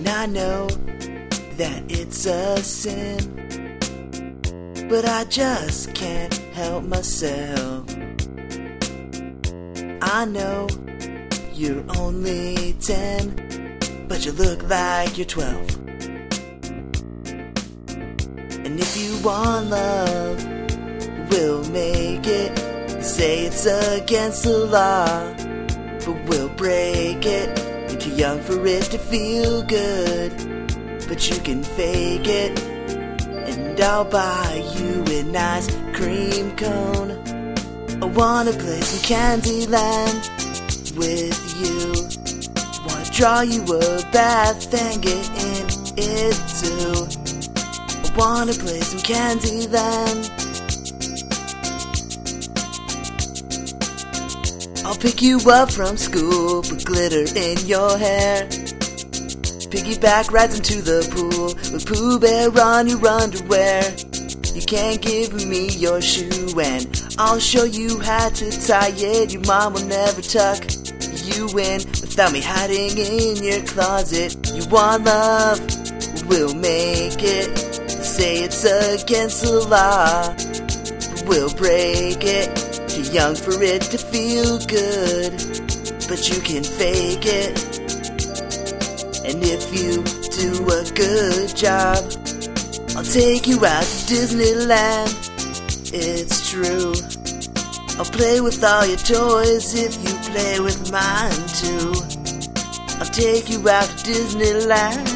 And I know that it's a sin, but I just can't help myself. I know you're only 10, but you look like you're 12. And if you want love, we'll make it. Say it's against the law, but we'll break it. You're too young for it to feel good, but you can fake it. And I'll buy you an ice cream cone. I wanna play some Candyland with you. Wanna draw you a bath and get in it too. I wanna play some Candyland. I'll pick you up from school, put glitter in your hair. Piggyback rides into the pool with Pooh Bear on your underwear. You can't give me your shoe and I'll show you how to tie it. Your mom will never tuck you in without me hiding in your closet. You want love? We'll make it. Say it's against the law, we'll break it. Too young for it to feel good, but you can fake it. And if you do a good job, I'll take you out to Disneyland. It's true, I'll play with all your toys if you play with mine too. I'll take you out to Disneyland.